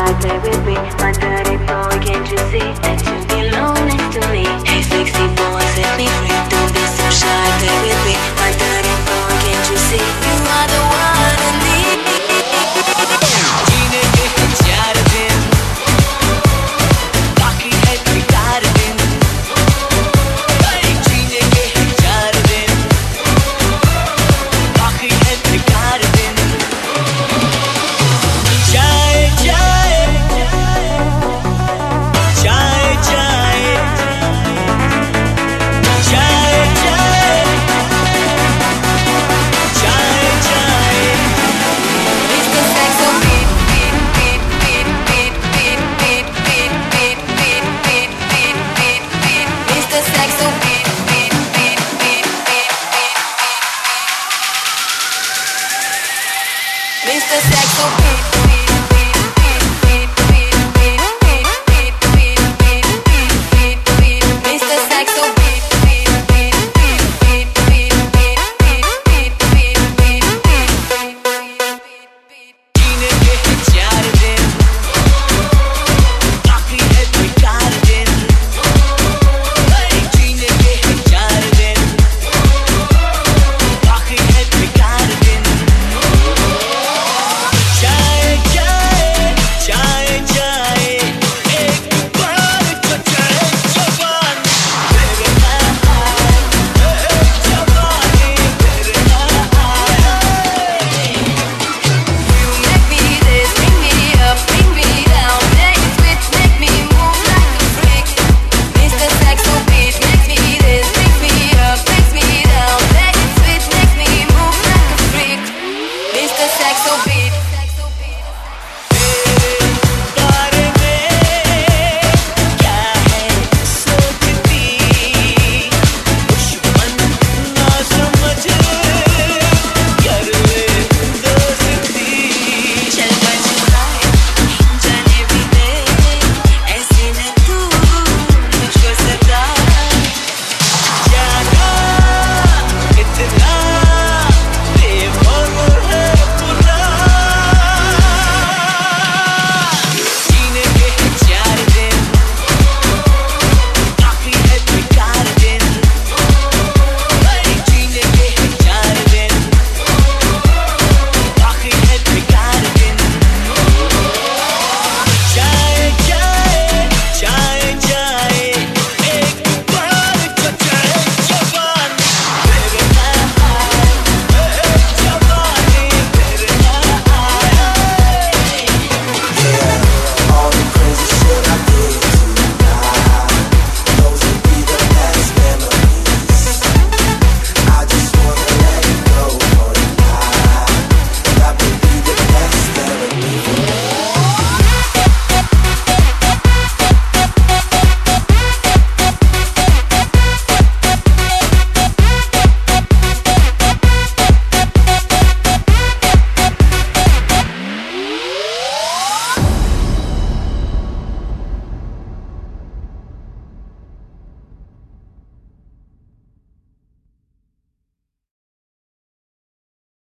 play with me. My dirty boy, can't you see that you belong next to me? Hey sexy boy, set me free. Don't be so shy, play with me. My dirty boy, can't you see? You are the one I need. जीने के हैं 4 दिन, बाकी है 4 दिन। जीने के हैं 4 दिन, बाकी है 4 दिन। जाए जाए जाए जाए जाए जाए जाए जाए। Mr. Saxo beat beat beat beat beat beat beat beat beat beat beat beat beat beat. Mr. Saxo beat beat beat beat beat beat. Mr. Saxo beat.